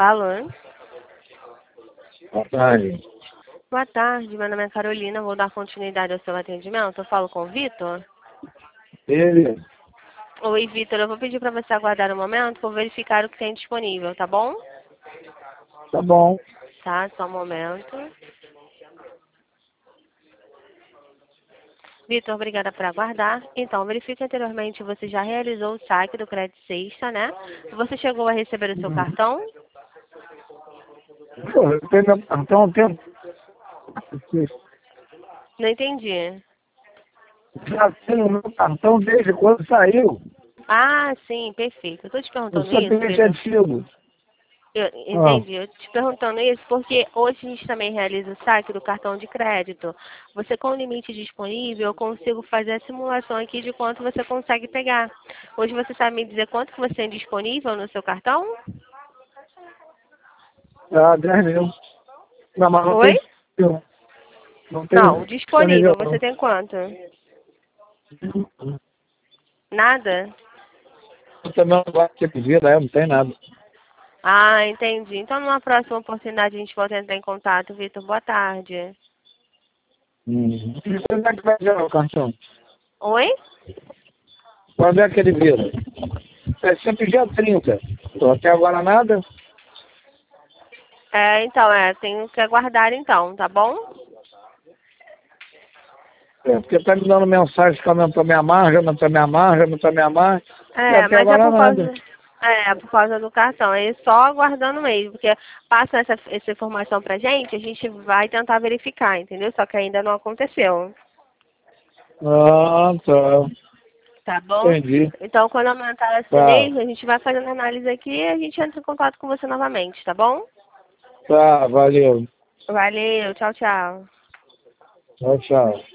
Alô? Boa tarde. Boa tarde, meu nome é Carolina, vou dar continuidade ao seu atendimento. Eu falo com o Vitor? Ele? Oi, Vitor, eu vou pedir para você aguardar um momento, vou verificar o que tem disponível, tá bom? Tá bom. Tá, só um momento. Vitor, obrigada por aguardar. Então, verifique anteriormente, você já realizou o saque do Crédito Sexta, né? Você chegou a receber o seu cartão? Pô, eu tenho meu cartão há um tempo. Não entendi. Já tenho meu cartão desde quando saiu. Ah, sim, perfeito. Eu tô te Eu perguntando sou isso, cliente Vitor. antigo. Entendi. Eu te perguntando isso porque hoje a gente também realiza o saque do cartão de crédito. Você com o limite disponível, eu consigo fazer a simulação aqui de quanto você consegue pegar. Hoje você sabe me dizer quanto que você tem disponível no seu cartão? Ah, 10 mil. Não, mas não Oi? tem disponível. Não Não, tem disponível. disponível, Você não. tem quanto? Nada? Eu também não gosto de pedir, né? Não tem nada. Ah, entendi. Então, numa próxima oportunidade, a gente volta a entrar em contato, Vitor. Boa tarde. E quando é que vai virar o cartão? Oi? Quando é que ele vira? É sempre dia 30. Tô até agora nada. Tenho que aguardar então, tá bom? É, porque tá me dando mensagem que aumentou minha margem, aumentou minha margem, aumentou minha margem. E É, até mas é agora por nada. causa, por causa do cartão. É só aguardando mesmo, porque passa essa informação pra gente, a gente vai tentar verificar, entendeu? Só que ainda não aconteceu. Ah, tá. Tá bom? Entendi. Então, quando aumentar esse Tá. mês, a gente vai fazendo análise aqui e a gente entra em contato com você novamente, tá bom? Tá, valeu. Valeu, tchau, tchau. Tchau, tchau.